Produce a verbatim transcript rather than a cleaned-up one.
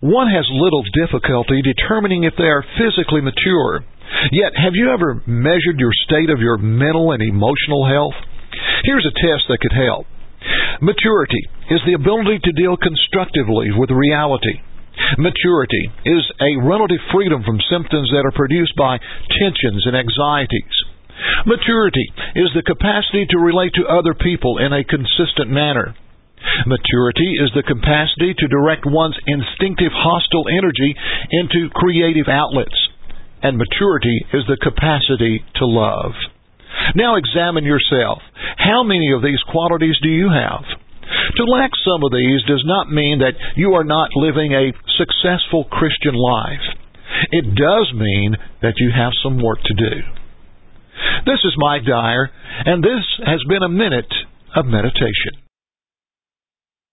one has little difficulty determining if they are physically mature. Yet, have you ever measured your state of your mental and emotional health? Here's a test that could help. Maturity is the ability to deal constructively with reality. Maturity is a relative freedom from symptoms that are produced by tensions and anxieties. Maturity is the capacity to relate to other people in a consistent manner. Maturity is the capacity to direct one's instinctive hostile energy into creative outlets. And maturity is the capacity to love. Now examine yourself. How many of these qualities do you have? To lack some of these does not mean that you are not living a successful Christian life. It does mean that you have some work to do. This is Mike Dyer, and this has been a Minute of Meditation.